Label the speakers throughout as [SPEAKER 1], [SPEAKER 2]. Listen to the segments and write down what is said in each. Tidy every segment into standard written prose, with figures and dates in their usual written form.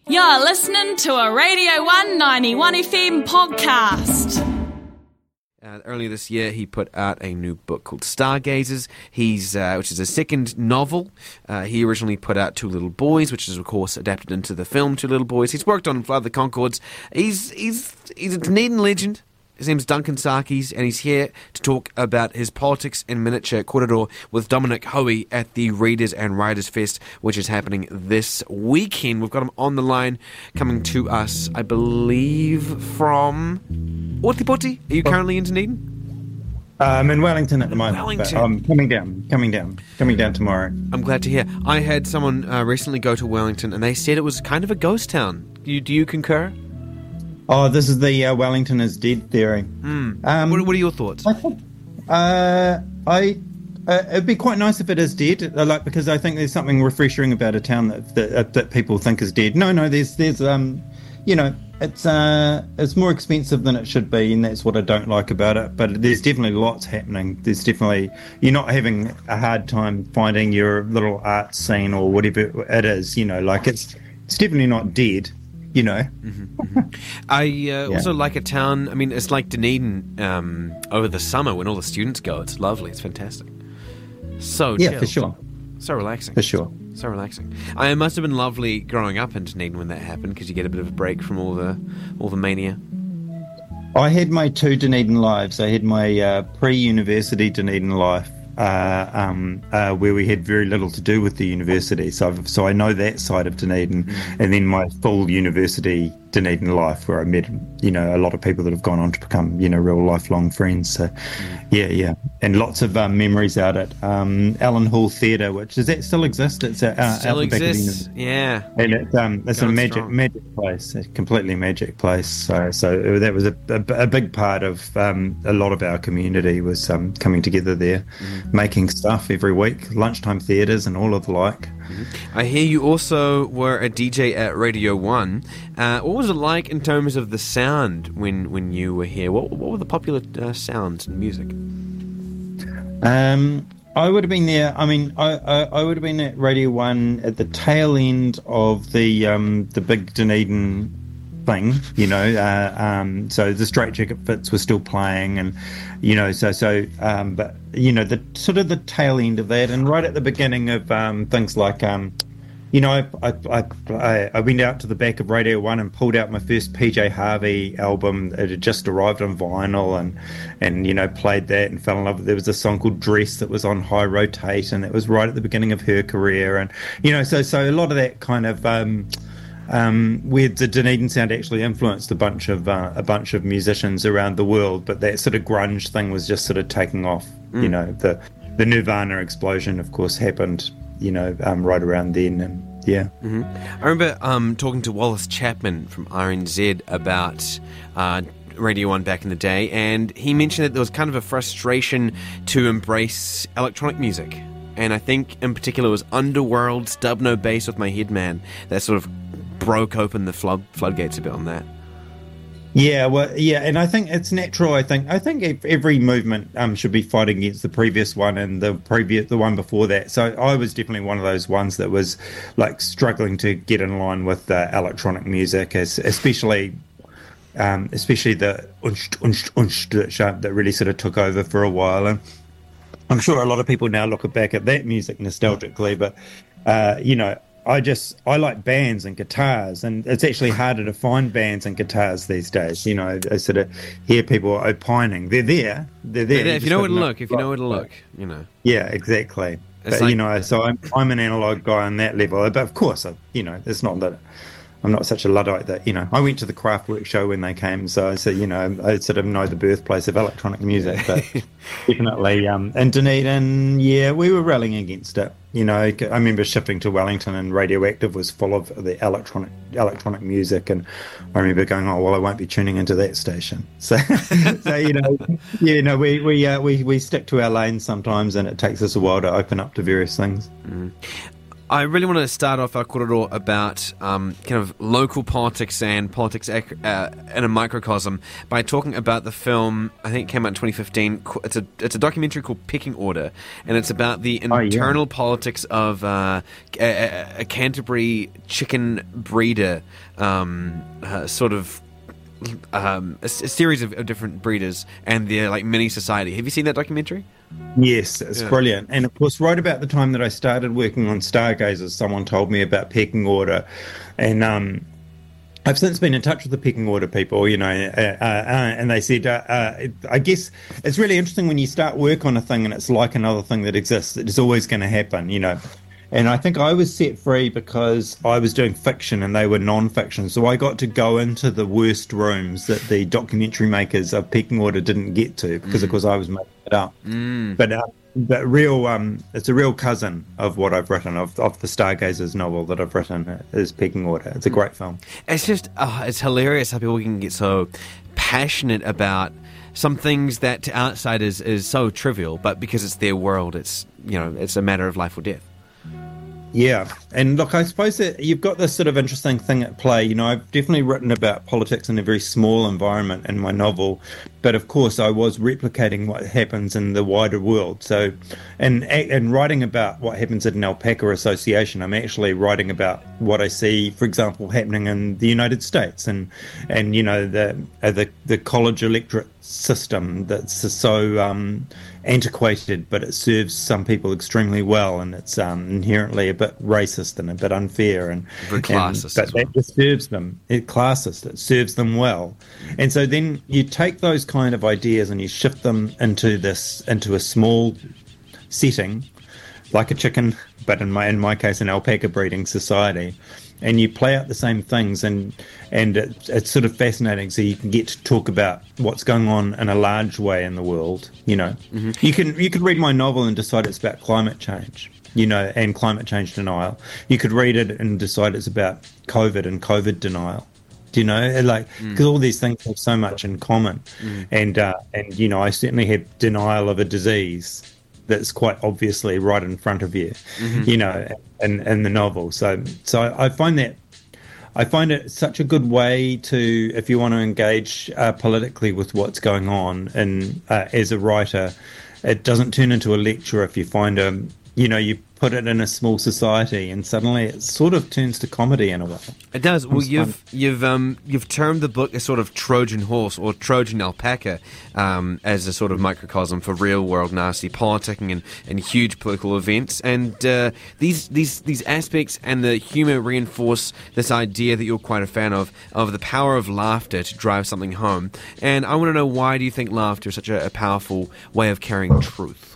[SPEAKER 1] You're listening to a Radio 191 FM podcast.
[SPEAKER 2] Earlier this year, he put out a new book called Stargazers, which is a second novel. He originally put out Two Little Boys, which is, of course, adapted into the film Two Little Boys. He's worked on Flood the Conchords. He's a Dunedin legend. His name's Duncan Sarkis, and he's here to talk about his politics in miniature korero with Dominic Hoey at the Readers and Writers Fest, which is happening this weekend. We've got him on the line, coming to us, I believe, from Otipoti. Are you currently in Dunedin?
[SPEAKER 3] I'm in Wellington at the moment.
[SPEAKER 2] Wellington.
[SPEAKER 3] But I'm coming down tomorrow.
[SPEAKER 2] I'm glad to hear. I had someone recently go to Wellington, and they said it was kind of a ghost town. Do you concur?
[SPEAKER 3] Oh, this is the Wellington is dead theory.
[SPEAKER 2] What are your thoughts?
[SPEAKER 3] I think, it'd be quite nice if it is dead, because I think there's something refreshing about a town that people think is dead. No, there's it's more expensive than it should be, and that's what I don't like about it. But there's definitely lots happening. You're not having a hard time finding your little art scene or whatever it is. It's definitely not dead.
[SPEAKER 2] I also like a town. I mean, it's like Dunedin over the summer when all the students go. It's lovely. It's fantastic. So chill.
[SPEAKER 3] For sure.
[SPEAKER 2] So relaxing.
[SPEAKER 3] For sure.
[SPEAKER 2] So relaxing. It must have been lovely growing up in Dunedin when that happened, because you get a bit of a break from all the mania.
[SPEAKER 3] I had my two Dunedin lives. I had my pre-university Dunedin life, where we had very little to do with the university. So I know that side of Dunedin, and then my full university Dunedin life, where I met a lot of people that have gone on to become real lifelong friends. So yeah, and lots of memories out at Allen Hall Theatre, does that still exist? It's
[SPEAKER 2] still exists. Yeah,
[SPEAKER 3] and it's a magic place, a completely magic place. So that was a big part of a lot of our community was coming together there, making stuff every week, lunchtime theatres and all of the like.
[SPEAKER 2] I hear you also were a DJ at Radio 1. What was it like in terms of the sound when you were here? What were the popular sounds and music?
[SPEAKER 3] I would have been there. I mean, I would have been at Radio 1 at the tail end of the big Dunedin thing, so the Straight Jacket Fits were still playing, and but the sort of the tail end of that, and right at the beginning of things like I went out to the back of Radio 1 and pulled out my first PJ Harvey album. It had just arrived on vinyl, and played that and fell in love with it. There was a song called Dress that was on high rotate, and it was right at the beginning of her career, and so a lot of that kind of where the Dunedin sound actually influenced a bunch of musicians around the world, but that sort of grunge thing was just sort of taking off. The Nirvana explosion, of course, happened right around then, and yeah.
[SPEAKER 2] I remember talking to Wallace Chapman from RNZ about Radio 1 back in the day, and he mentioned that there was kind of a frustration to embrace electronic music, and I think in particular it was Underworld's Dub No Bass with My Headman that sort of broke open the floodgates a bit on that.
[SPEAKER 3] Yeah, and I think it's natural. I think every movement should be fighting against the previous one and the one before that. So I was definitely one of those ones that was like struggling to get in line with electronic music, especially the unst that really sort of took over for a while. And I'm sure a lot of people now look back at that music nostalgically, but I like bands and guitars, and it's actually harder to find bands and guitars these days. I sort of hear people opining. They're there.
[SPEAKER 2] If you know where to look,
[SPEAKER 3] Yeah, exactly. So I'm an analog guy on that level. But of course, it's not that I'm not such a Luddite that, I went to the Kraftwerk show when they came, so I sort of know the birthplace of electronic music, but definitely in Dunedin, we were rallying against it. I remember shifting to Wellington, and Radioactive was full of the electronic music, and I remember going, oh, well, I won't be tuning into that station. So, we stick to our lanes sometimes, and it takes us a while to open up to various things.
[SPEAKER 2] I really want to start off our korero about kind of local politics and politics in a microcosm by talking about the film, I think it came out in 2015. It's a documentary called Pecking Order, and it's about the internal politics of a Canterbury chicken breeder, sort of a series of different breeders and their like mini society. Have you seen that documentary?
[SPEAKER 3] Yes, it's brilliant. And of course, right about the time that I started working on Stargazers, someone told me about Pecking Order, and I've since been in touch with the Pecking Order people, and they said, I guess it's really interesting when you start work on a thing and it's like another thing that exists. It's always going to happen, And I think I was set free because I was doing fiction and they were non-fiction. So I got to go into the worst rooms that the documentary makers of Pecking Order didn't get to because, of course, I was making it up. But it's a real cousin of what I've written, of the Stargazers novel that I've written is Pecking Order. It's a great film.
[SPEAKER 2] It's just, it's hilarious how people can get so passionate about some things that to outsiders is so trivial, but because it's their world, it's a matter of life or death.
[SPEAKER 3] Yeah, and look, I suppose that you've got this sort of interesting thing at play. I've definitely written about politics in a very small environment in my novel, but of course I was replicating what happens in the wider world. So, and writing about what happens at an alpaca association, I'm actually writing about what I see, for example, happening in the United States, and the college electorate system that's so antiquated, but it serves some people extremely well, and it's inherently a bit racist and a bit unfair and
[SPEAKER 2] classist.
[SPEAKER 3] But that just serves them. It's classist. It serves them well, and so then you take those kind of ideas and you shift them into a small setting, like a chicken, but in my case, an alpaca breeding society. And you play out the same things, and it's sort of fascinating. So you can get to talk about what's going on in a large way in the world.
[SPEAKER 2] Mm-hmm.
[SPEAKER 3] You could read my novel and decide it's about climate change, and climate change denial. You could read it and decide it's about COVID and COVID denial. Because all these things have so much in common, and I certainly have denial of a disease that's quite obviously right in front of you, in the novel. So I find it such a good way to, if you want to engage politically with what's going on, and as a writer, it doesn't turn into a lecture if you find you put it in a small society, and suddenly it sort of turns to comedy in a way.
[SPEAKER 2] It does. Well, you've termed the book a sort of Trojan horse or Trojan alpaca, as a sort of microcosm for real world nasty politicking and huge political events. And these aspects and the humour reinforce this idea that you're quite a fan of the power of laughter to drive something home. And I want to know, why do you think laughter is such a powerful way of carrying truth?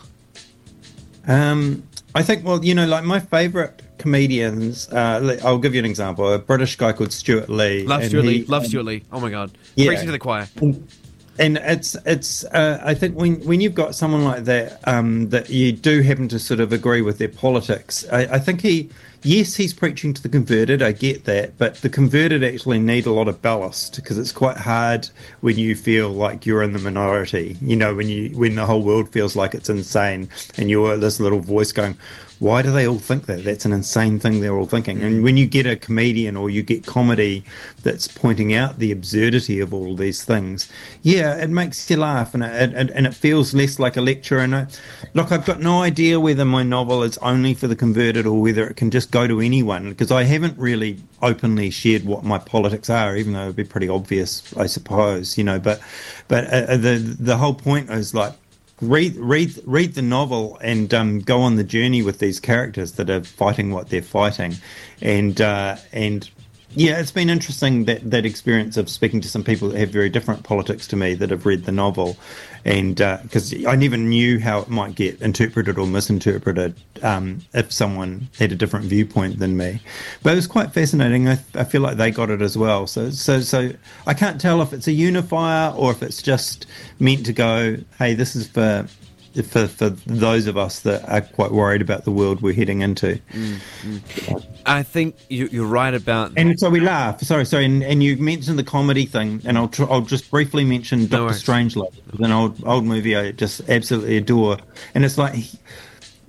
[SPEAKER 3] I think, like my favourite comedians, I'll give you an example. A British guy called Stuart Lee.
[SPEAKER 2] Love Stuart Lee. Oh my God.
[SPEAKER 3] Yeah.
[SPEAKER 2] Preaching to the choir.
[SPEAKER 3] And it's I think when you've got someone like that, that you do happen to sort of agree with their politics, I think he's preaching to the converted, I get that, but the converted actually need a lot of ballast, because it's quite hard when you feel like you're in the minority, when the whole world feels like it's insane, and you're this little voice going, why do they all think that? That's an insane thing they're all thinking. And when you get a comedian or you get comedy that's pointing out the absurdity of all these things, it makes you laugh, and it feels less like a lecture. And I've got no idea whether my novel is only for the converted or whether it can just go to anyone, because I haven't really openly shared what my politics are, even though it would be pretty obvious, I suppose, But the whole point is like, read the novel and go on the journey with these characters that are fighting what they're fighting, and it's been interesting, that experience of speaking to some people that have very different politics to me that have read the novel, and because I never knew how it might get interpreted or misinterpreted if someone had a different viewpoint than me. But it was quite fascinating. I feel like they got it as well. So I can't tell if it's a unifier or if it's just meant to go, hey, this is for those of us that are quite worried about the world we're heading into.
[SPEAKER 2] I think you're right about...
[SPEAKER 3] And so we laugh. Sorry. And you mentioned the comedy thing, and I'll just briefly mention Dr. Strangelove, an old movie I just absolutely adore. And it's like...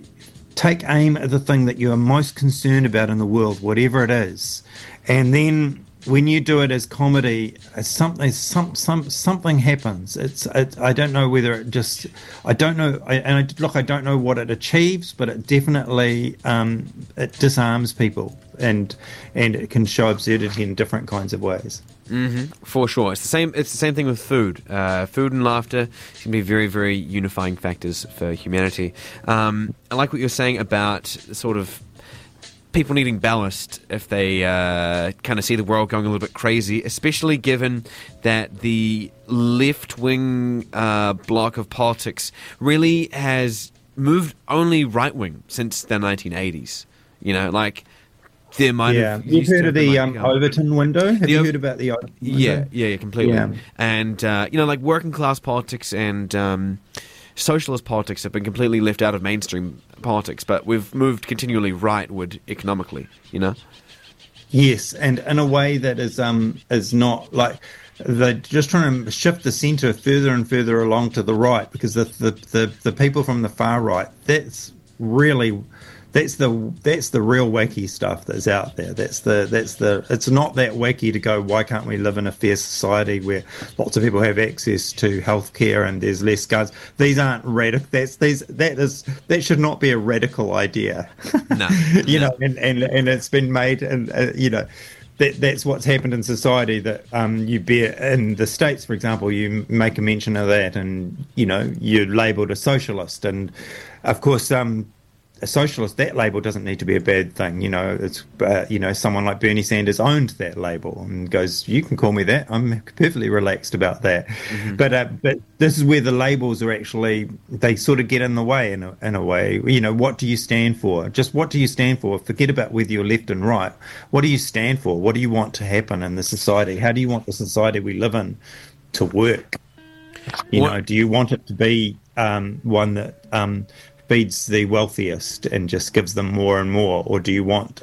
[SPEAKER 3] take aim at the thing that you are most concerned about in the world, whatever it is, and then when you do it as comedy, something happens. I don't know whether it just, I don't know. I don't know what it achieves, but it definitely it disarms people, and it can show absurdity in different kinds of ways.
[SPEAKER 2] Mm-hmm, for sure. It's the same thing with food. Food and laughter can be very, very unifying factors for humanity. I like what you're saying about sort of people needing ballast if they kind of see the world going a little bit crazy, especially given that the left-wing block of politics really has moved only right-wing since the 1980s. You know, like, there might have...
[SPEAKER 3] You've heard of the Overton window? Have you heard about the Overton window?
[SPEAKER 2] Yeah, completely.
[SPEAKER 3] Yeah.
[SPEAKER 2] And, like working-class politics and... socialist politics have been completely left out of mainstream politics, but we've moved continually rightward economically, you know?
[SPEAKER 3] Yes, and in a way that is not like they're just trying to shift the centre further and further along to the right, because the people from the far right, that's the real wacky stuff that's out there. It's not that wacky to go, why can't we live in a fair society where lots of people have access to healthcare and there's less guns? These aren't radical. That should not be a radical idea.
[SPEAKER 2] No,
[SPEAKER 3] know, and it's been made, and that's what's happened in society. That you bear in the States, for example, you make a mention of that, and you're labelled a socialist, and of course. A socialist, that label doesn't need to be a bad thing. It's someone like Bernie Sanders owned that label and goes, you can call me that. I'm perfectly relaxed about that. Mm-hmm. But this is where the labels are actually, they sort of get in the way in a way. What do you stand for? Just what do you stand for? Forget about whether you're left and right. What do you stand for? What do you want to happen in the society? How do you want the society we live in to work? Do you want it to be one that feeds the wealthiest and just gives them more and more, or do you want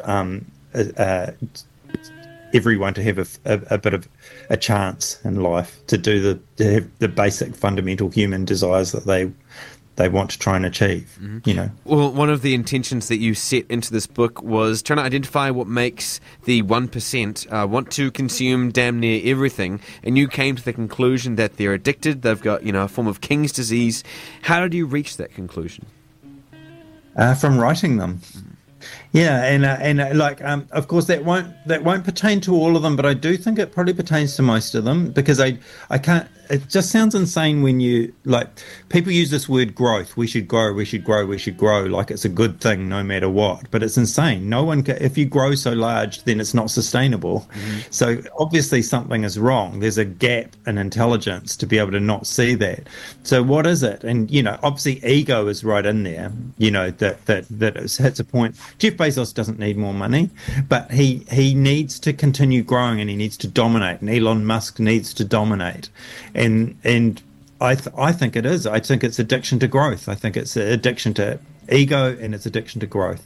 [SPEAKER 3] everyone to have a bit of a chance in life to have the basic fundamental human desires that they want to try and achieve?
[SPEAKER 2] Mm-hmm. Well, one of the intentions that you set into this book was trying to identify what makes the 1% want to consume damn near everything, and you came to the conclusion that they're addicted. They've got a form of King's disease. How did you reach that conclusion?
[SPEAKER 3] From writing them. Yeah, and of course that won't pertain to all of them, but I do think it probably pertains to most of them, because I can't. It just sounds insane when you people use this word growth. We should grow. We should grow. We should grow. Like it's a good thing, no matter what. But it's insane. No one if you grow so large, then it's not sustainable. Mm-hmm. So obviously something is wrong. There's a gap in intelligence to be able to not see that. So what is it? And obviously ego is right in there. That it hits a point. Jeff Bezos doesn't need more money, but he needs to continue growing, and he needs to dominate. And Elon Musk needs to dominate. And I think it is. I think it's addiction to growth. I think it's addiction to ego, and it's addiction to growth.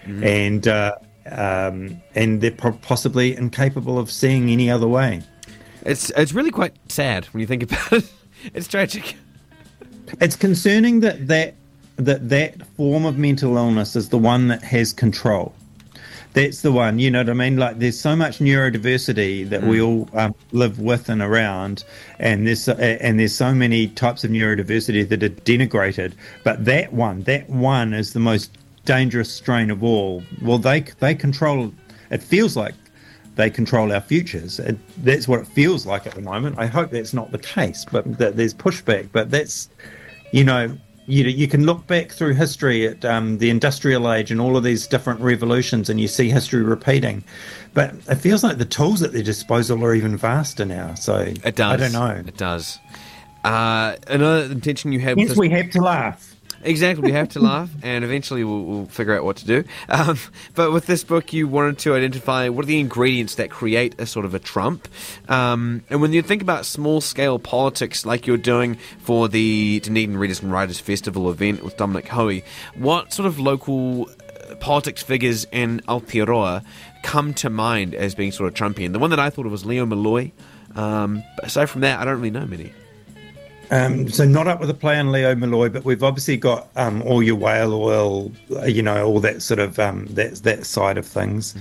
[SPEAKER 3] Mm-hmm. And they're possibly incapable of seeing any other way.
[SPEAKER 2] It's really quite sad when you think about it. It's tragic.
[SPEAKER 3] It's concerning that form of mental illness is the one that has control. That's the one, you know what I mean? Like, there's so much neurodiversity that we all live with and around, and there's so many types of neurodiversity that are denigrated. But that one is the most dangerous strain of all. Well, they control. It feels like they control our futures. That's what it feels like at the moment. I hope that's not the case, but that there's pushback. But that's, You can look back through history at the industrial age and all of these different revolutions, and you see history repeating. But it feels like the tools at their disposal are even vaster now. So
[SPEAKER 2] it does.
[SPEAKER 3] I don't know.
[SPEAKER 2] It does. Another intention you had.
[SPEAKER 3] Yes, we have to laugh.
[SPEAKER 2] Exactly, we have to laugh, and eventually we'll figure out what to do. But with this book, you wanted to identify what are the ingredients that create a sort of a Trump. And when you think about small-scale politics like you're doing for the Dunedin Readers and Writers Festival event with Dominic Hoey, what sort of local politics figures in Aotearoa come to mind as being sort of Trumpian? The one that I thought of was Leo Molloy. But aside from that, I don't really know many.
[SPEAKER 3] So not up with a play on Leo Malloy, but we've obviously got all your whale oil, all that sort of that side of things.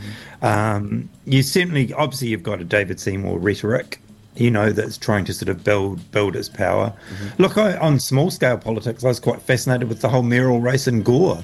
[SPEAKER 3] You certainly, obviously, you've got a David Seymour rhetoric, that's trying to sort of build its power. Look, on small scale politics, I was quite fascinated with the whole mayoral race in Gore.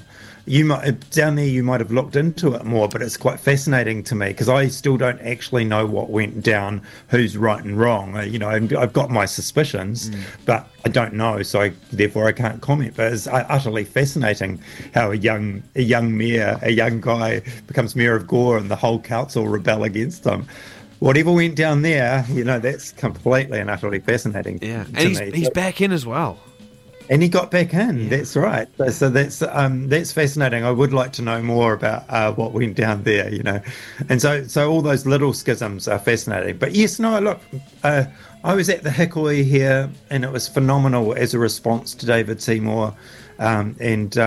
[SPEAKER 3] Down there, you might have looked into it more, but it's quite fascinating to me because I still don't actually know what went down, who's right and wrong. I've got my suspicions, but I don't know, so therefore I can't comment. But it's utterly fascinating how a young mayor, a young guy, becomes mayor of Gore, and the whole council rebel against him. Whatever went down there, that's completely and utterly fascinating.
[SPEAKER 2] Yeah, and he's back in as well.
[SPEAKER 3] And he got back in. Yeah. That's right. So that's fascinating. I would like to know more about what went down there, And so all those little schisms are fascinating. But yes, no, look, I was at the Hikoi here, and it was phenomenal as a response to David Seymour, and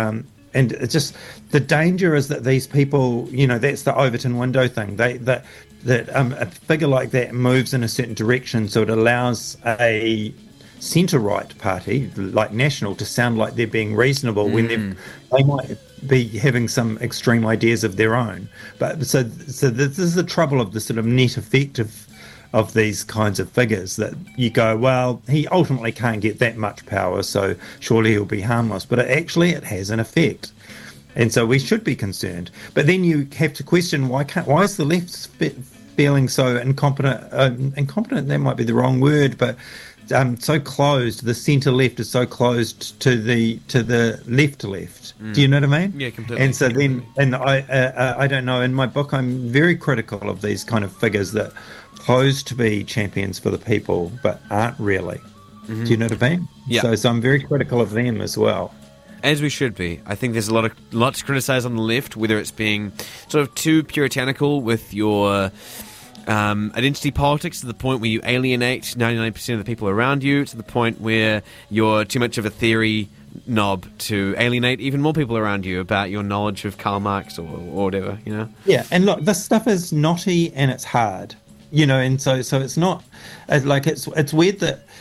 [SPEAKER 3] it's just the danger is that these people, that's the Overton window thing. That a figure like that moves in a certain direction, so it allows a centre-right party like National to sound like they're being reasonable when they might be having some extreme ideas of their own. But so this is the trouble of the sort of net effect of these kinds of figures, that you go, well, he ultimately can't get that much power, so surely he'll be harmless. But it has an effect. And so we should be concerned. But then you have to question, why is the left feeling so incompetent? Incompetent, that might be the wrong word, but so closed. The centre left is so closed to the left. Do you know what I mean?
[SPEAKER 2] Yeah, completely.
[SPEAKER 3] And so then, and I don't know. In my book, I'm very critical of these kind of figures that pose to be champions for the people, but aren't really. Do you know what I mean?
[SPEAKER 2] Yeah.
[SPEAKER 3] So I'm very critical of them as well.
[SPEAKER 2] As we should be. I think there's a lot to criticise on the left, whether it's being sort of too puritanical with your identity politics to the point where you alienate 99% of the people around you, to the point where you're too much of a theory knob to alienate even more people around you about your knowledge of Karl Marx or whatever,
[SPEAKER 3] Yeah, and look, this stuff is knotty and it's hard, and so it's not like it's weird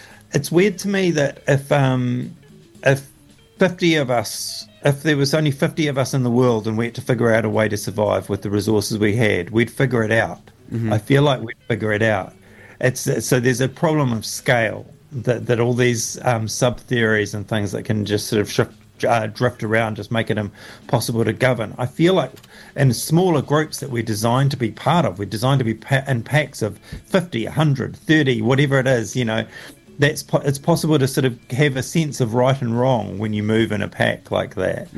[SPEAKER 3] to me that if 50 of us, if there was only 50 of us in the world and we had to figure out a way to survive with the resources we had, we'd figure it out. I feel like we'd figure it out. So there's a problem of scale that all these sub-theories and things that can just sort of drift around just make it impossible to govern. I feel like in smaller groups that we're designed to be part of, we're designed to be in packs of 50, 100, 30, whatever it is, it's possible to sort of have a sense of right and wrong when you move in a pack like that.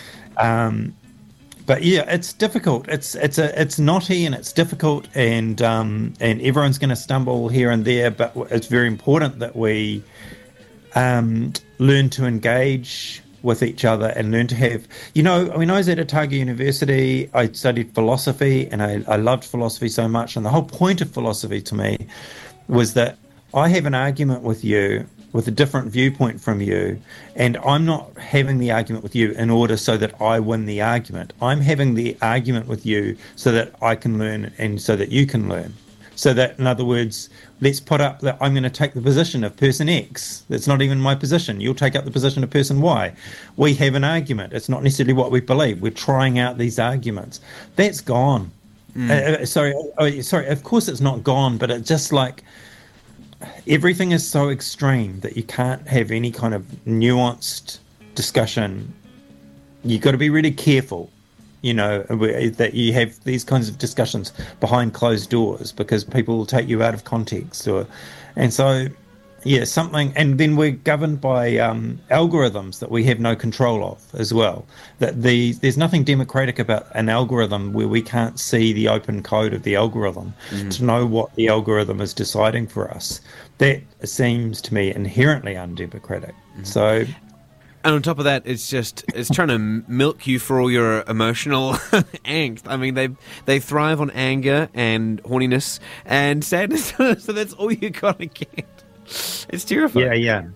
[SPEAKER 3] But yeah, it's difficult. It's knotty and it's difficult, and everyone's going to stumble here and there. But it's very important that we learn to engage with each other and learn to have. When I was at Otago University, I studied philosophy, and I loved philosophy so much. And the whole point of philosophy to me was that I have an argument with you, with a different viewpoint from you, and I'm not having the argument with you in order so that I win the argument. I'm having the argument with you so that I can learn and so that you can learn. So that, in other words, let's put up that I'm going to take the position of person X. That's not even my position. You'll take up the position of person Y. We have an argument. It's not necessarily what we believe. We're trying out these arguments. That's gone. Sorry, of course it's not gone, but it's just like everything is so extreme that you can't have any kind of nuanced discussion. You've got to be really careful, that you have these kinds of discussions behind closed doors, because people will take you out of context. And then we're governed by algorithms that we have no control of as well. There's nothing democratic about an algorithm where we can't see the open code of the algorithm to know what the algorithm is deciding for us. That seems to me inherently undemocratic. So,
[SPEAKER 2] and on top of that, it's trying to milk you for all your emotional angst. I mean, they thrive on anger and horniness and sadness, so that's all you gotta get. It's terrifying.
[SPEAKER 3] Yeah.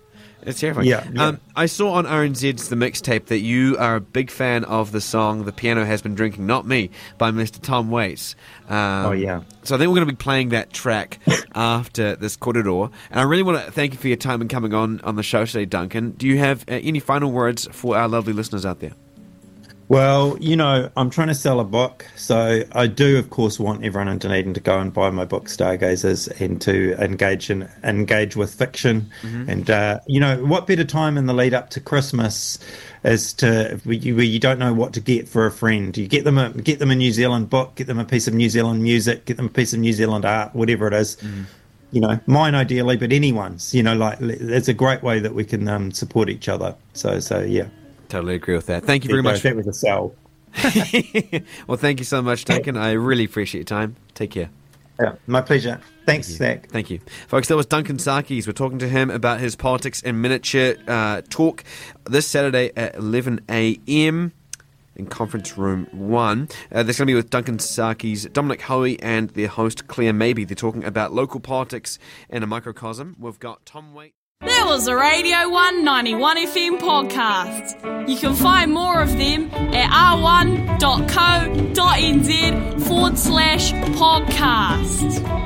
[SPEAKER 2] It's terrifying.
[SPEAKER 3] Yeah.
[SPEAKER 2] I saw on RNZ's The Mixtape that you are a big fan of the song "The Piano Has Been Drinking Not Me" by Mr. Tom Waits.
[SPEAKER 3] Oh, yeah.
[SPEAKER 2] So I think we're going to be playing that track after this Korero. And I really want to thank you for your time and coming on the show today, Duncan. Do you have any final words for our lovely listeners out there?
[SPEAKER 3] Well, I'm trying to sell a book, so I do, of course, want everyone in Dunedin to go and buy my book, Stargazers, and to engage with fiction. Mm-hmm. And, what better time in the lead up to Christmas is where you don't know what to get for a friend. You get them a New Zealand book, get them a piece of New Zealand music, get them a piece of New Zealand art, whatever it is. Mm. Mine ideally, but anyone's. It's a great way that we can support each other. So yeah.
[SPEAKER 2] Totally agree with that. Thank you very much.
[SPEAKER 3] That was a sell.
[SPEAKER 2] Well, thank you so much, Duncan. I really appreciate your time. Take care.
[SPEAKER 3] Yeah, my pleasure. Thanks, Zach.
[SPEAKER 2] Thank you. Folks, that was Duncan Sarkis. We're talking to him about his Politics in Miniature talk this Saturday at 11 a.m. in Conference Room 1. That's going to be with Duncan Sarkis, Dominic Hoey, and their host, Claire Mabey. They're talking about local politics in a microcosm. We've got Tom Waite.
[SPEAKER 1] There was a Radio 1 91 FM podcast. You can find more of them at r1.co.nz/podcast.